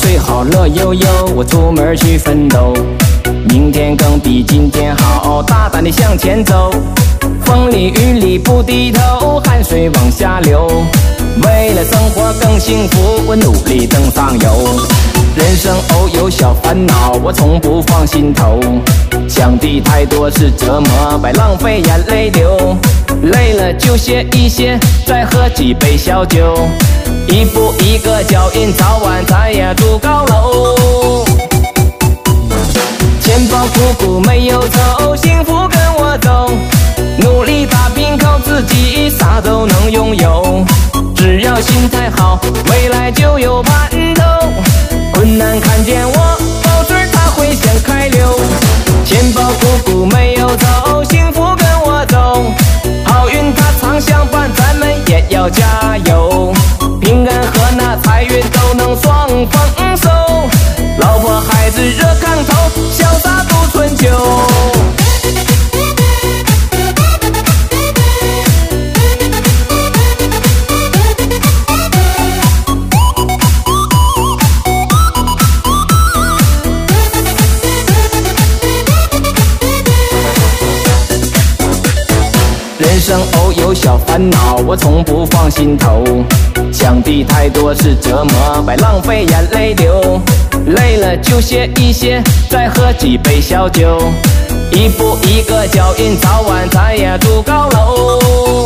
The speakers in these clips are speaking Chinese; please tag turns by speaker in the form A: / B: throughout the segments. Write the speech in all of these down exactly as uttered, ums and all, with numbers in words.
A: 睡好，乐悠悠，我出门去奋斗。明天更比今天好，大胆地向前走。风里雨里不低头，汗水往下流。为了生活更幸福，我努力登上游。人生偶有小烦恼，我从不放心头。想的太多是折磨，白浪费眼泪流。累了就歇一歇，再喝几杯小酒。一步一个脚印，早晚咱也住高楼。钱包苦苦没有走，幸福跟我走。努力打拼靠自己，啥都能拥有。只要心态好，未来就有盼头。困难看见我，宝嘴它会先开溜。钱包苦苦没有走，幸福跟我走。好运它常相伴，咱们也要加油。平安和那财运都能双丰收。老婆孩子热炕头，潇洒度春秋。人生偶有小烦恼，我从不放心头。想的太多是折磨，白浪费眼泪流。累了就歇一歇，再喝几杯小酒。一步一个脚印，早晚咱也住高楼。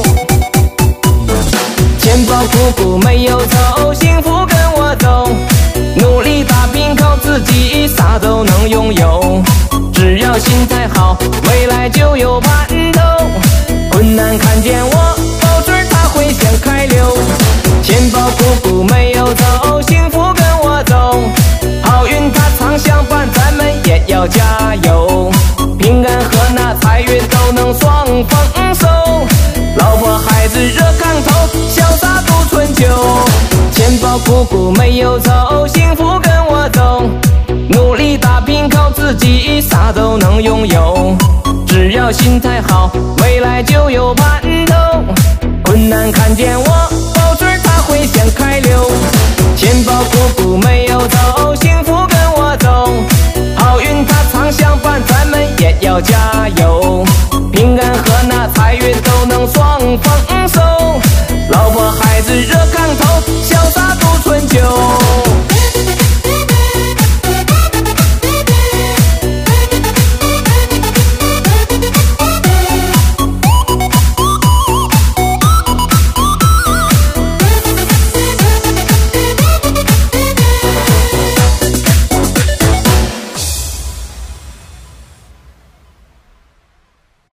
A: 钱包苦苦没有走，幸福跟我走。努力打拼靠自己，啥都能拥有。只要心态好，未来就有盼头。困难看见我，宝嘴它会先开溜。钱包苦苦没有走，幸福跟我走。好运它常相伴，咱们也要加油。平安和那财运都能双丰收。老婆孩子热炕头，潇洒度春秋。钱包苦苦没有走，幸福跟我走。努力打拼靠自己，啥都能拥有。只要心态好，未来就有盼头。困难看见我，宝嘴它会先开溜。钱包苦苦没有走，幸福跟我走。好运它常相伴，咱们也要加油。